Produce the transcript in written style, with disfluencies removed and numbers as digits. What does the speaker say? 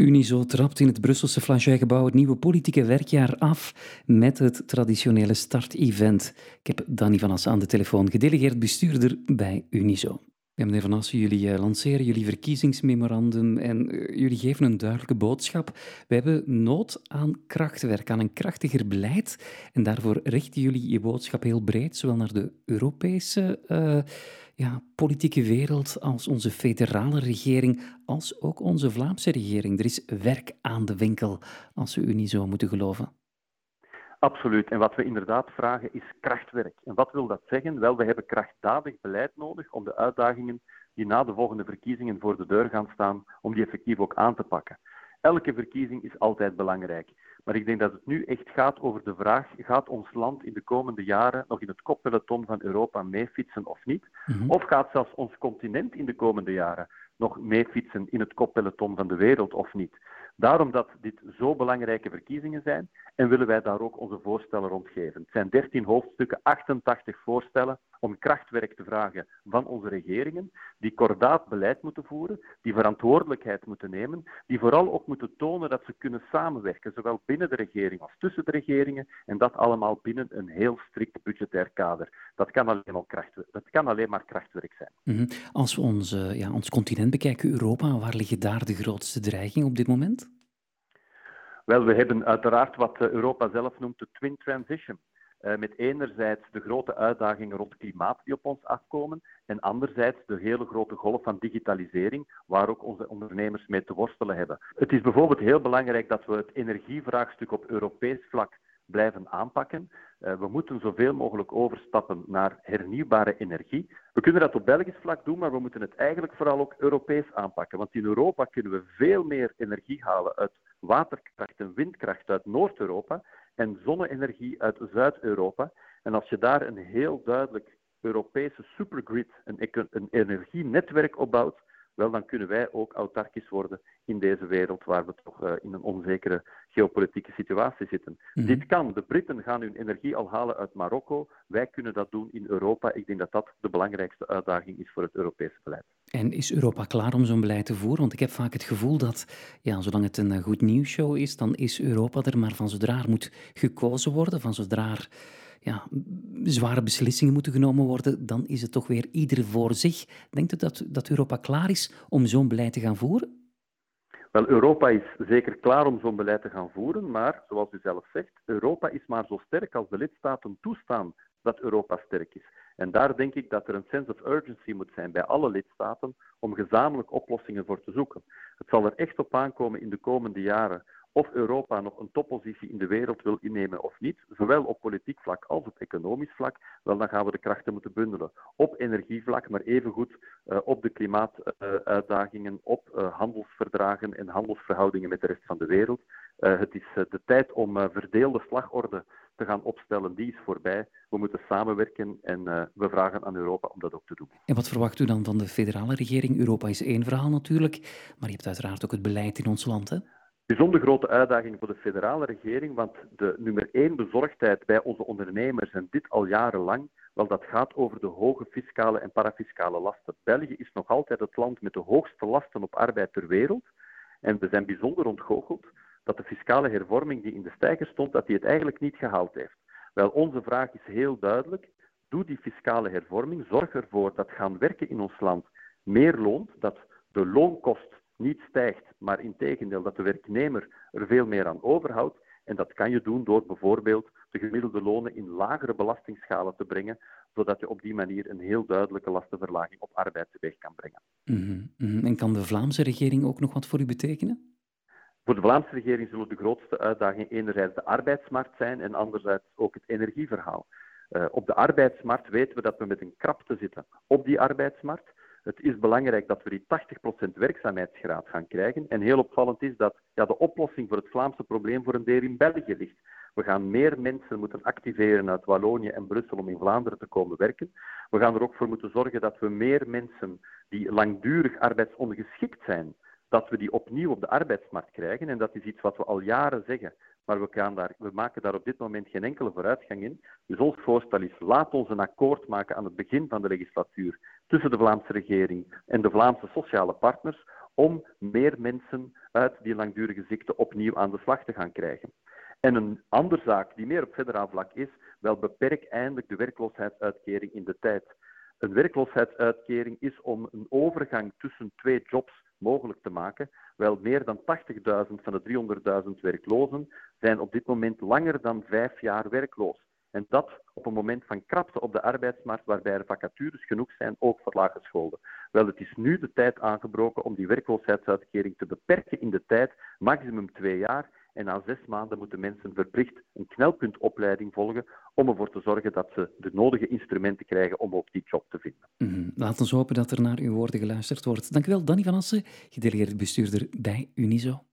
Unizo trapt in het Brusselse Flagey-gebouw het nieuwe politieke werkjaar af met het traditionele start-event. Ik heb Danny van Assen aan de telefoon, gedelegeerd bestuurder bij Unizo. Ja, meneer Van Assen, jullie lanceren jullie verkiezingsmemorandum en jullie geven een duidelijke boodschap. We hebben nood aan krachtwerk, aan een krachtiger beleid. En daarvoor richten jullie je boodschap heel breed, zowel naar de Europese politieke wereld als onze federale regering, als ook onze Vlaamse regering. Er is werk aan de winkel, als we Unizo moeten geloven. Absoluut. En wat we inderdaad vragen is krachtwerk. En wat wil dat zeggen? Wel, we hebben krachtdadig beleid nodig om de uitdagingen die na de volgende verkiezingen voor de deur gaan staan, om die effectief ook aan te pakken. Elke verkiezing is altijd belangrijk. Maar ik denk dat het nu echt gaat over de vraag, gaat ons land in de komende jaren nog in het koppeloton van Europa meefietsen of niet? Of gaat zelfs ons continent in de komende jaren nog meefietsen in het koppeloton van de wereld of niet? Daarom dat dit zo belangrijke verkiezingen zijn en willen wij daar ook onze voorstellen rond geven. Het zijn 13 hoofdstukken, 88 voorstellen om krachtwerk te vragen van onze regeringen, die kordaat beleid moeten voeren, die verantwoordelijkheid moeten nemen, die vooral ook moeten tonen dat ze kunnen samenwerken, zowel binnen de regering als tussen de regeringen, en dat allemaal binnen een heel strikt budgetair kader. Dat kan alleen maar krachtwerk zijn. Als we ons continent bekijken, Europa, waar liggen daar de grootste dreigingen op dit moment? Wel, we hebben uiteraard wat Europa zelf noemt de twin transition. Met enerzijds de grote uitdagingen rond klimaat die op ons afkomen en anderzijds de hele grote golf van digitalisering waar ook onze ondernemers mee te worstelen hebben. Het is bijvoorbeeld heel belangrijk dat we het energievraagstuk op Europees vlak blijven aanpakken. We moeten zoveel mogelijk overstappen naar hernieuwbare energie. We kunnen dat op Belgisch vlak doen, maar we moeten het eigenlijk vooral ook Europees aanpakken. Want in Europa kunnen we veel meer energie halen uit waterkracht en windkracht uit Noord-Europa en zonne-energie uit Zuid-Europa. En als je daar een heel duidelijk Europese supergrid, een energienetwerk opbouwt, wel, dan kunnen wij ook autarkisch worden in deze wereld waar we toch in een onzekere geopolitieke situatie zitten. Dit kan. De Britten gaan hun energie al halen uit Marokko. Wij kunnen dat doen in Europa. Ik denk dat dat de belangrijkste uitdaging is voor het Europese beleid. En is Europa klaar om zo'n beleid te voeren? Want ik heb vaak het gevoel dat, zolang het een goed nieuwsshow is, dan is Europa er, maar van zodra er moet gekozen worden, van zodra er zware beslissingen moeten genomen worden, dan is het toch weer ieder voor zich. Denkt u dat Europa klaar is om zo'n beleid te gaan voeren? Wel, Europa is zeker klaar om zo'n beleid te gaan voeren, maar, zoals u zelf zegt, Europa is maar zo sterk als de lidstaten toestaan dat Europa sterk is. En daar denk ik dat er een sense of urgency moet zijn bij alle lidstaten om gezamenlijk oplossingen voor te zoeken. Het zal er echt op aankomen in de komende jaren of Europa nog een toppositie in de wereld wil innemen of niet, zowel op politiek vlak als op economisch vlak, wel, dan gaan we de krachten moeten bundelen. Op energievlak, maar evengoed op de klimaatuitdagingen, op handelsverdragen en handelsverhoudingen met de rest van de wereld. Het is de tijd om verdeelde slagorde te gaan opstellen, die is voorbij. We moeten samenwerken en we vragen aan Europa om dat ook te doen. En wat verwacht u dan van de federale regering? Europa is één verhaal natuurlijk, maar je hebt uiteraard ook het beleid in ons land, hè? Bijzonder grote uitdaging voor de federale regering, want de nummer 1 bezorgdheid bij onze ondernemers, en dit al jarenlang, wel, dat gaat over de hoge fiscale en parafiscale lasten. België is nog altijd het land met de hoogste lasten op arbeid ter wereld. En we zijn bijzonder ontgoocheld dat de fiscale hervorming die in de stijger stond, dat die het eigenlijk niet gehaald heeft. Wel, onze vraag is heel duidelijk. Doe die fiscale hervorming. Zorg ervoor dat gaan werken in ons land meer loont, dat de loonkost niet stijgt, maar integendeel dat de werknemer er veel meer aan overhoudt. En dat kan je doen door bijvoorbeeld de gemiddelde lonen in lagere belastingschalen te brengen, zodat je op die manier een heel duidelijke lastenverlaging op arbeid teweeg kan brengen. En kan de Vlaamse regering ook nog wat voor u betekenen? Voor de Vlaamse regering zullen de grootste uitdagingen enerzijds de arbeidsmarkt zijn en anderzijds ook het energieverhaal. Op de arbeidsmarkt weten we dat we met een krapte zitten op die arbeidsmarkt. Het is belangrijk dat we die 80% werkzaamheidsgraad gaan krijgen. En heel opvallend is dat de oplossing voor het Vlaamse probleem voor een deel in België ligt. We gaan meer mensen moeten activeren uit Wallonië en Brussel om in Vlaanderen te komen werken. We gaan er ook voor moeten zorgen dat we meer mensen die langdurig arbeidsongeschikt zijn, dat we die opnieuw op de arbeidsmarkt krijgen. En dat is iets wat we al jaren zeggen. Maar we maken daar op dit moment geen enkele vooruitgang in. Dus ons voorstel is, laat ons een akkoord maken aan het begin van de legislatuur tussen de Vlaamse regering en de Vlaamse sociale partners om meer mensen uit die langdurige ziekte opnieuw aan de slag te gaan krijgen. En een andere zaak die meer op federaal vlak is, wel beperk eindelijk de werkloosheidsuitkering in de tijd. Een werkloosheidsuitkering is om een overgang tussen twee jobs mogelijk te maken. Wel meer dan 80.000 van de 300.000 werklozen zijn op dit moment langer dan 5 jaar werkloos. En dat op een moment van krapte op de arbeidsmarkt, waarbij er vacatures genoeg zijn, ook voor laaggescholden. Wel, het is nu de tijd aangebroken om die werkloosheidsuitkering te beperken in de tijd, maximum 2 jaar. En na 6 maanden moeten mensen verplicht een knelpuntopleiding volgen om ervoor te zorgen dat ze de nodige instrumenten krijgen om ook die job te vinden. Laten we hopen dat er naar uw woorden geluisterd wordt. Dank u wel, Danny van Assen, gedelegeerd bestuurder bij Unizo.